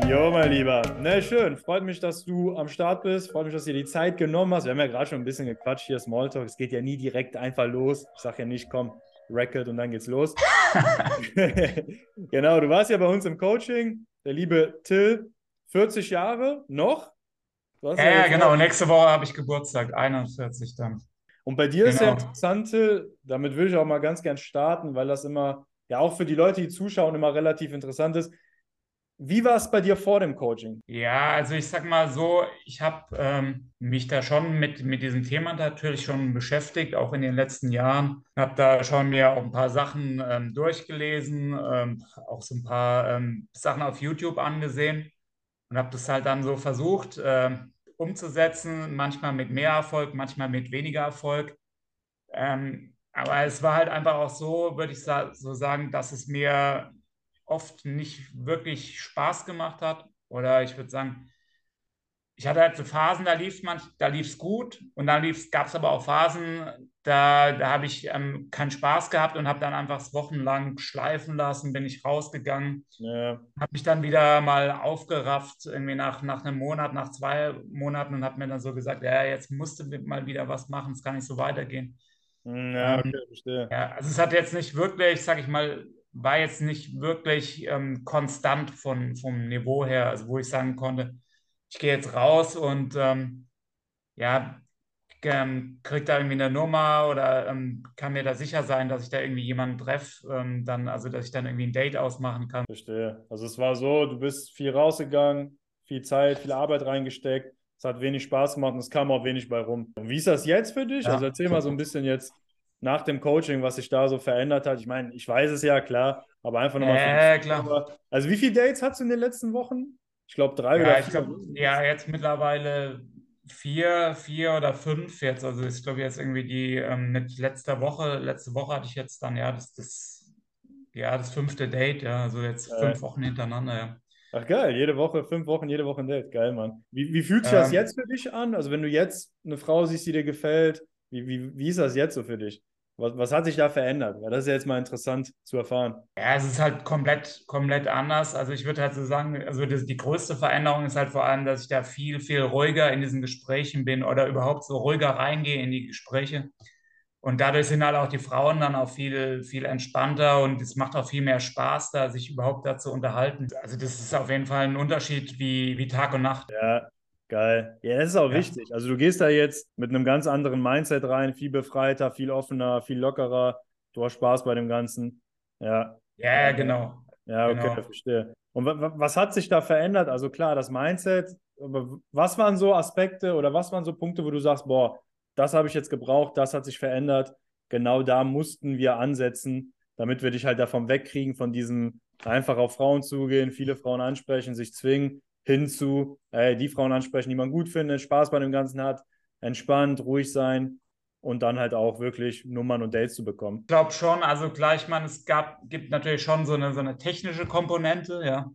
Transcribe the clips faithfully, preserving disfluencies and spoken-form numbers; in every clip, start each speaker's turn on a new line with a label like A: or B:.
A: Jo, mein Lieber. Ne, schön. Freut mich, dass du am Start bist. Freut mich, dass du dir die Zeit genommen hast. Wir haben ja gerade schon ein bisschen gequatscht hier, Smalltalk. Es geht ja nie direkt einfach los. Ich sage ja nicht, komm, Record und dann geht's los. Genau, du warst ja bei uns im Coaching. Der liebe Till, vierzig Jahre noch. Du hast
B: Ja,
A: ja
B: ja,
A: jetzt
B: genau.
A: auch.
B: Nächste Woche habe ich Geburtstag, einundvierzig dann.
A: Und bei dir ist ja
B: Genau.
A: interessant, Till, damit würde ich auch mal ganz gern starten, weil das immer, ja auch für die Leute, die zuschauen, immer relativ interessant ist. Wie war es bei dir vor dem Coaching?
B: Ja, also ich sag mal so, ich habe ähm, mich da schon mit, mit diesem Thema natürlich schon beschäftigt, auch in den letzten Jahren. Habe da schon mir auch ein paar Sachen ähm, durchgelesen, ähm, auch so ein paar ähm, Sachen auf YouTube angesehen und habe das halt dann so versucht ähm, umzusetzen, manchmal mit mehr Erfolg, manchmal mit weniger Erfolg. Ähm, aber es war halt einfach auch so, würde ich sa so sagen, dass es mir oft nicht wirklich Spaß gemacht hat. Oder ich würde sagen, ich hatte halt so Phasen, da lief man, da lief es gut und dann gab es aber auch Phasen, da, da habe ich ähm, keinen Spaß gehabt und habe dann einfach wochenlang schleifen lassen, bin ich rausgegangen,
A: Ja.
B: habe mich dann wieder mal aufgerafft, irgendwie nach, nach einem Monat, nach zwei Monaten und habe mir dann so gesagt, ja, jetzt musst du mal wieder was machen, es kann nicht so weitergehen.
A: Hm, ja,
B: Ähm,
A: okay, verstehe.
B: ja, also es hat jetzt nicht wirklich, sag ich mal, war jetzt nicht wirklich ähm, konstant von, vom Niveau her, also wo ich sagen konnte, ich gehe jetzt raus und ähm, ja, ähm, kriege da irgendwie eine Nummer oder ähm, kann mir da sicher sein, dass ich da irgendwie jemanden treffe, ähm, dann, also dass ich dann irgendwie ein Date ausmachen kann.
A: Verstehe. Also es war so, du bist viel rausgegangen, viel Zeit, viel Arbeit reingesteckt. Es hat wenig Spaß gemacht und es kam auch wenig bei rum. Und wie ist das jetzt für dich? Also
B: Ja.
A: erzähl mal so ein bisschen jetzt nach dem Coaching, was sich da so verändert hat. Ich meine, ich weiß es ja, klar, aber einfach nochmal für die
B: Äh, klar.
A: Zuschauer. Also wie viele Dates hast du in den letzten Wochen? Ich glaube drei oder
B: Ja, ich
A: vier.
B: glaube, ja, jetzt mittlerweile vier, vier oder fünf jetzt. Also ich glaube jetzt irgendwie die ähm, mit letzter Woche, letzte Woche hatte ich jetzt dann ja das, das, ja, das fünfte Date, ja, also jetzt fünf
A: Geil.
B: Wochen hintereinander, ja.
A: Ach geil, jede Woche, fünf Wochen, jede Woche ein Date. Geil, Mann. Wie, wie fühlt sich das
B: Ähm,
A: jetzt für dich an? Also wenn du jetzt eine Frau siehst, die dir gefällt, wie, wie, wie ist das jetzt so für dich? Was, was hat sich da verändert? Weil das ist ja jetzt mal interessant zu erfahren.
B: ja, es ist halt komplett, komplett anders. Also ich würde halt so sagen, also das, die größte Veränderung ist halt vor allem, dass ich da viel, viel ruhiger in diesen Gesprächen bin oder überhaupt so ruhiger reingehe in die Gespräche. Und dadurch sind halt auch die Frauen dann auch viel, viel entspannter und es macht auch viel mehr Spaß, da sich überhaupt dazu unterhalten. Also das ist auf jeden Fall ein Unterschied wie, wie Tag und Nacht.
A: Ja, geil. Ja, das ist auch
B: Ja,
A: wichtig. Also du gehst da jetzt mit einem ganz anderen Mindset rein, viel befreiter, viel offener, viel lockerer. Du hast Spaß bei dem Ganzen. Ja,
B: ja,
A: ja,
B: genau,
A: ja, okay,
B: genau.
A: verstehe. Und wa- wa- was hat sich da verändert? Also klar, das Mindset, aber was waren so Aspekte oder was waren so Punkte, wo du sagst, boah, das habe ich jetzt gebraucht, das hat sich verändert. Genau da mussten wir ansetzen, damit wir dich halt davon wegkriegen, von diesem einfach auf Frauen zugehen, viele Frauen ansprechen, sich zwingen, hinzu, ey, die Frauen ansprechen, die man gut findet, Spaß bei dem Ganzen hat, entspannt, ruhig sein und dann halt auch wirklich Nummern und Dates zu bekommen.
B: Ich glaube schon, also gleich, man, es gab, gibt natürlich schon so eine, so eine technische Komponente, ja.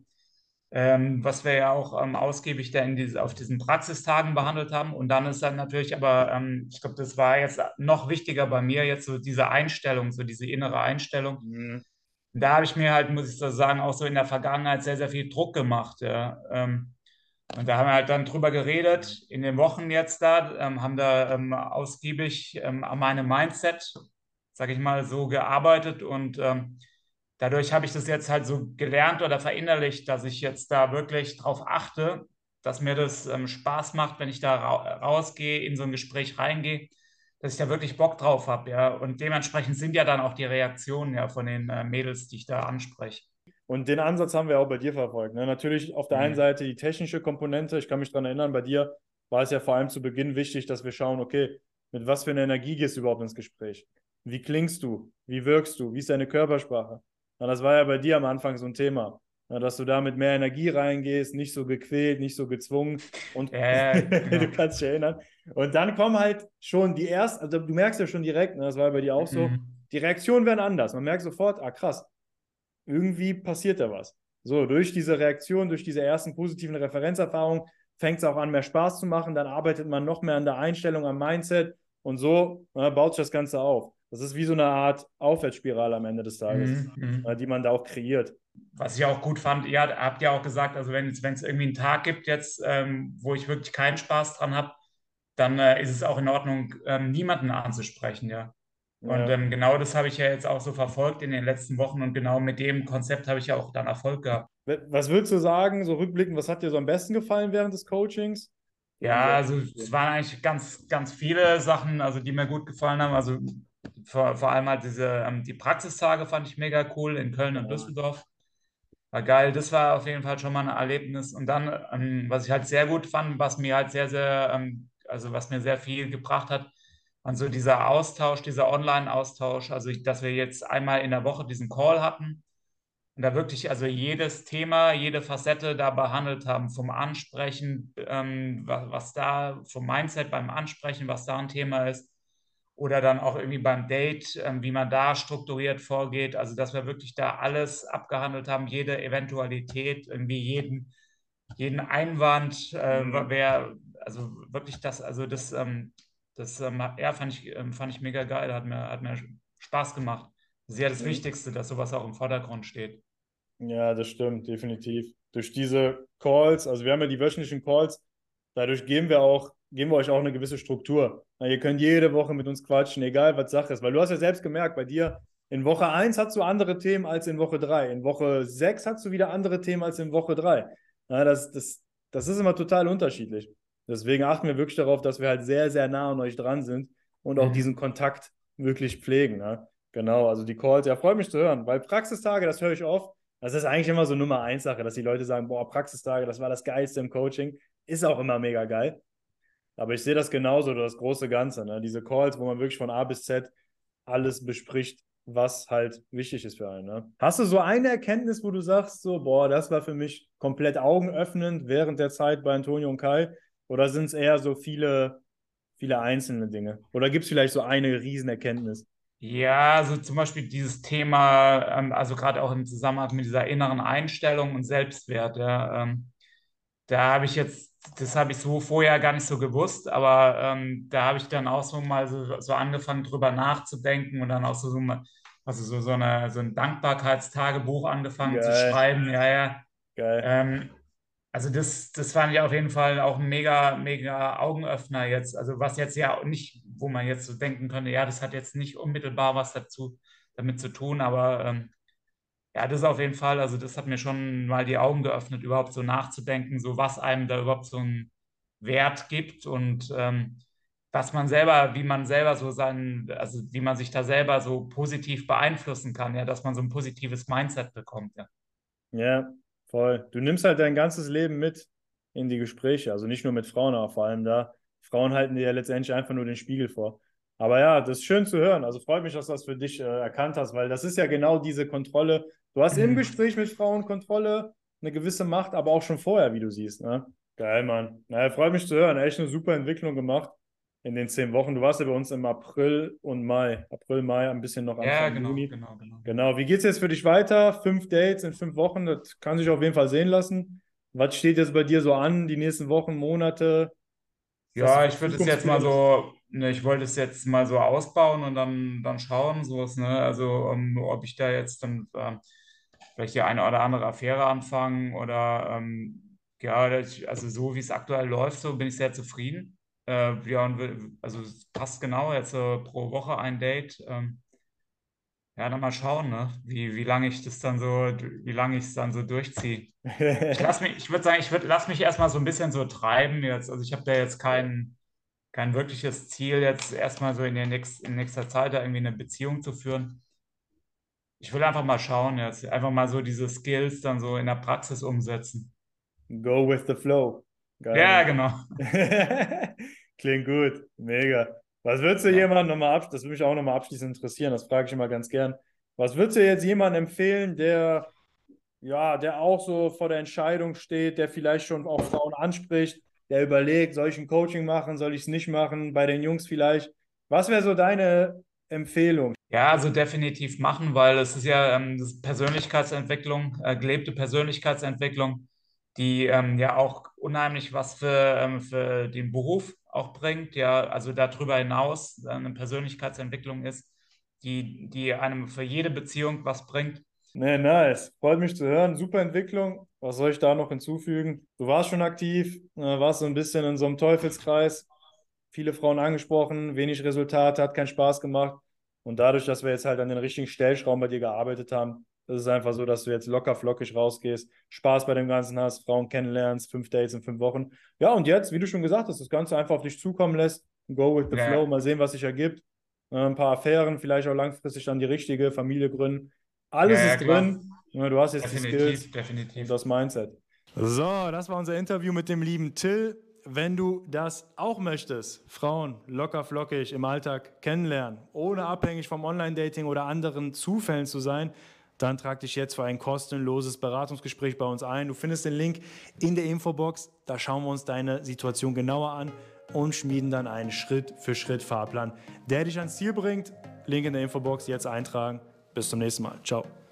B: Ähm, was wir ja auch ähm, ausgiebig da in diese, auf diesen Praxistagen behandelt haben. Und dann ist dann natürlich aber, ähm, ich glaube, das war jetzt noch wichtiger bei mir, jetzt so diese Einstellung, so diese innere Einstellung.
A: Mhm.
B: Da habe ich mir halt, muss ich so sagen, auch so in der Vergangenheit sehr, sehr viel Druck gemacht. Ja. Ähm, und da haben wir halt dann drüber geredet, in den Wochen jetzt da, ähm, haben da ähm, ausgiebig ähm, an meinem Mindset, sage ich mal, so gearbeitet und ähm, dadurch habe ich das jetzt halt so gelernt oder verinnerlicht, dass ich jetzt da wirklich drauf achte, dass mir das ähm, Spaß macht, wenn ich da ra rausgehe, in so ein Gespräch reingehe, dass ich da wirklich Bock drauf habe, ja. Und dementsprechend sind ja dann auch die Reaktionen ja von den äh, Mädels, die ich da anspreche.
A: Und den Ansatz haben wir auch bei dir verfolgt. Ne? Natürlich auf der einen
B: Mhm.
A: Seite die technische Komponente. Ich kann mich daran erinnern, bei dir war es ja vor allem zu Beginn wichtig, dass wir schauen, okay, mit was für einer Energie gehst du überhaupt ins Gespräch? Wie klingst du? Wie wirkst du? Wie ist deine Körpersprache? Na, das war ja bei dir am Anfang so ein Thema, na, dass du da mit mehr Energie reingehst, nicht so gequält, nicht so gezwungen. Und
B: Ja,
A: du
B: genau.
A: kannst dich erinnern. Und dann kommen halt schon die ersten, also du merkst ja schon direkt, ne, das war ja bei dir auch so,
B: Mhm.
A: die Reaktionen werden anders. Man merkt sofort, ah krass, irgendwie passiert da was. So, durch diese Reaktion, durch diese ersten positiven Referenzerfahrungen fängt es auch an, mehr Spaß zu machen. Dann arbeitet man noch mehr an der Einstellung, am Mindset und so äh, baut sich das Ganze auf. Das ist wie so eine Art Aufwärtsspirale am Ende des Tages,
B: Mhm.
A: äh,
B: Mhm.
A: die man da auch kreiert.
B: Was ich auch gut fand, ihr habt ja auch gesagt, also wenn es, wenn es irgendwie einen Tag gibt jetzt, ähm, wo ich wirklich keinen Spaß dran habe, dann äh, ist es auch in Ordnung, ähm, niemanden anzusprechen, ja. Und
A: Ja.
B: ähm, genau das habe ich ja jetzt auch so verfolgt in den letzten Wochen und genau mit dem Konzept habe ich ja auch dann Erfolg gehabt.
A: Was würdest du sagen, so rückblickend, was hat dir so am besten gefallen während des Coachings? So
B: Ja,
A: dieser,
B: also es waren eigentlich ganz, ganz viele Sachen, also die mir gut gefallen haben. Also vor, vor allem halt diese, ähm, die Praxistage fand ich mega cool in Köln und
A: ja,
B: Düsseldorf. War geil, das war auf jeden Fall schon mal ein Erlebnis. Und dann, ähm, was ich halt sehr gut fand, was mir halt sehr, sehr, ähm, also was mir sehr viel gebracht hat, also dieser Austausch, dieser Online-Austausch, also ich, dass wir jetzt einmal in der Woche diesen Call hatten und da wirklich also jedes Thema, jede Facette da behandelt haben, vom Ansprechen, ähm, was, was da, vom Mindset beim Ansprechen, was da ein Thema ist, oder dann auch irgendwie beim Date, ähm, wie man da strukturiert vorgeht. Also, dass wir wirklich da alles abgehandelt haben, jede Eventualität, irgendwie jeden, jeden Einwand, äh,
A: mhm.
B: wer, also wirklich das, also das, ähm, das ähm, ja, fand ich, ähm, fand ich mega geil, hat mir, hat mir Spaß gemacht. Das ist ja das
A: Mhm.
B: Wichtigste, dass sowas auch im Vordergrund steht.
A: Ja, das stimmt, definitiv. Durch diese Calls, also wir haben ja die wöchentlichen Calls, dadurch geben wir auch, geben wir euch auch eine gewisse Struktur. Na, ihr könnt jede Woche mit uns quatschen, egal was Sache ist. Weil du hast ja selbst gemerkt, bei dir in Woche eins hast du andere Themen als in Woche drei. In Woche sechs hast du wieder andere Themen als in Woche drei. Na, das, das, das ist immer total unterschiedlich. Deswegen achten wir wirklich darauf, dass wir halt sehr, sehr nah an euch dran sind und auch diesen
B: Mhm.
A: Kontakt wirklich pflegen. Ne? Genau, also die Calls, ja, freut mich zu hören, weil Praxistage, das höre ich oft. Das ist eigentlich immer so Nummer eins Sache, dass die Leute sagen, boah, Praxistage, das war das Geilste im Coaching. Ist auch immer mega geil. Aber ich sehe das genauso, das große Ganze. Ne? Diese Calls, wo man wirklich von A bis Z alles bespricht, was halt wichtig ist für einen. Ne? Hast du so eine Erkenntnis, wo du sagst, so, boah, das war für mich komplett augenöffnend während der Zeit bei Antonio und Kai? Oder sind es eher so viele, viele einzelne Dinge? Oder gibt es vielleicht so eine Riesenerkenntnis?
B: Ja, also zum Beispiel dieses Thema, ähm, also gerade auch im Zusammenhang mit dieser inneren Einstellung und Selbstwert, ja, ähm, da habe ich jetzt, das habe ich so vorher gar nicht so gewusst, aber ähm, da habe ich dann auch so mal so, so angefangen drüber nachzudenken und dann auch so, so mal, also so, so, eine, so ein Dankbarkeitstagebuch angefangen zu
A: Geil,
B: schreiben, ja, ja.
A: geil.
B: Ähm, also das, das fand ich auf jeden Fall auch ein mega, mega Augenöffner jetzt. Also was jetzt ja auch nicht, wo man jetzt so denken könnte, ja, das hat jetzt nicht unmittelbar was dazu damit zu tun, aber ähm, ja, das ist auf jeden Fall, also das hat mir schon mal die Augen geöffnet, überhaupt so nachzudenken, so was einem da überhaupt so einen Wert gibt und ähm, was man selber, wie man selber so sein, also wie man sich da selber so positiv beeinflussen kann, ja, dass man so ein positives Mindset bekommt, ja.
A: Ja, voll. Du nimmst halt dein ganzes Leben mit in die Gespräche. Also nicht nur mit Frauen, aber vor allem da. Frauen halten dir ja letztendlich einfach nur den Spiegel vor. Aber ja, das ist schön zu hören. Also freut mich, dass du das für dich äh, erkannt hast, weil das ist ja genau diese Kontrolle. Du hast im
B: Mhm.
A: Gespräch mit Frauen Kontrolle, eine gewisse Macht, aber auch schon vorher, wie du siehst. Ne? Geil, Mann. Naja, freut mich zu hören. Echt eine super Entwicklung gemacht in den zehn Wochen. Du warst ja bei uns im April und Mai. April, Mai, ein bisschen noch
B: Ja,
A: Anfang
B: genau,
A: Juni.
B: genau, genau.
A: Genau, wie geht's jetzt für dich weiter? Fünf Dates in fünf Wochen, das kann sich auf jeden Fall sehen lassen. Was steht jetzt bei dir so an, die nächsten Wochen, Monate? Was hast du
B: Ja,
A: für
B: ich würde es jetzt mal
A: Zukunftspläne?
B: so, ne, ich wollte es jetzt mal so ausbauen und dann, dann schauen, sowas, ne? Also, ähm, ob ich da jetzt dann ähm, vielleicht die eine oder andere Affäre anfangen oder ähm, ja, das- also so wie es aktuell läuft, so bin ich sehr zufrieden. Äh, ja, und will- also es passt genau, jetzt so pro Woche ein Date. Ähm, ja, dann mal schauen, ne? Wie, wie lange ich das dann so, wie lange ich es dann so durchziehe. Ich lasse mich, ich würde sagen, ich würde lass mich erstmal so ein bisschen so treiben jetzt. Also ich habe da jetzt keinen kein wirkliches Ziel, jetzt erstmal so in, der nächst, in nächster Zeit da irgendwie eine Beziehung zu führen. Ich will einfach mal schauen, jetzt einfach mal so diese Skills dann so in der Praxis umsetzen.
A: Go with the flow. Geil,
B: Ja,
A: Mann.
B: genau.
A: Klingt gut, mega. Was würdest du
B: Genau.
A: jemandem nochmal abschließen, das würde mich auch nochmal abschließend interessieren, das frage ich immer ganz gern. Was würdest du jetzt jemandem empfehlen, der ja, der auch so vor der Entscheidung steht, der vielleicht schon auch Frauen anspricht, der überlegt, soll ich ein Coaching machen, soll ich es nicht machen, bei den Jungs vielleicht. Was wäre so deine Empfehlung?
B: Ja, also definitiv machen, weil es ist ja ähm, das ist Persönlichkeitsentwicklung, äh, gelebte Persönlichkeitsentwicklung, die ähm, ja auch unheimlich was für, ähm, für den Beruf auch bringt, ja, also darüber hinaus äh, eine Persönlichkeitsentwicklung ist. die, die einem für jede Beziehung was bringt.
A: Nee, nice. Freut mich zu hören. Super Entwicklung. Was soll ich da noch hinzufügen? Du warst schon aktiv, äh, warst so ein bisschen in so einem Teufelskreis. Viele Frauen angesprochen, wenig Resultat, hat keinen Spaß gemacht. Und dadurch, dass wir jetzt halt an den richtigen Stellschrauben bei dir gearbeitet haben, ist es einfach so, dass du jetzt locker flockig rausgehst, Spaß bei dem Ganzen hast, Frauen kennenlernst, fünf Dates in fünf Wochen. Ja, und jetzt, wie du schon gesagt hast, das Ganze einfach auf dich zukommen lässt. Go with the flow,
B: Ja,
A: mal sehen, was sich ergibt. Äh, Ein paar Affären, vielleicht auch langfristig dann die richtige Familie gründen.
B: ja,
A: Alles
B: ja,
A: ist
B: klar.
A: drin. Ja, du hast jetzt die
B: Definitiv,
A: Skills und
B: definitiv.
A: das Mindset. So, das war unser Interview mit dem lieben Till. Wenn du das auch möchtest, Frauen locker flockig im Alltag kennenlernen, ohne abhängig vom Online-Dating oder anderen Zufällen zu sein, dann trag dich jetzt für ein kostenloses Beratungsgespräch bei uns ein. Du findest den Link in der Infobox. Da schauen wir uns deine Situation genauer an und schmieden dann einen Schritt-für-Schritt-Fahrplan, der dich ans Ziel bringt. Link in der Infobox, jetzt eintragen. Bis zum nächsten Mal. Ciao.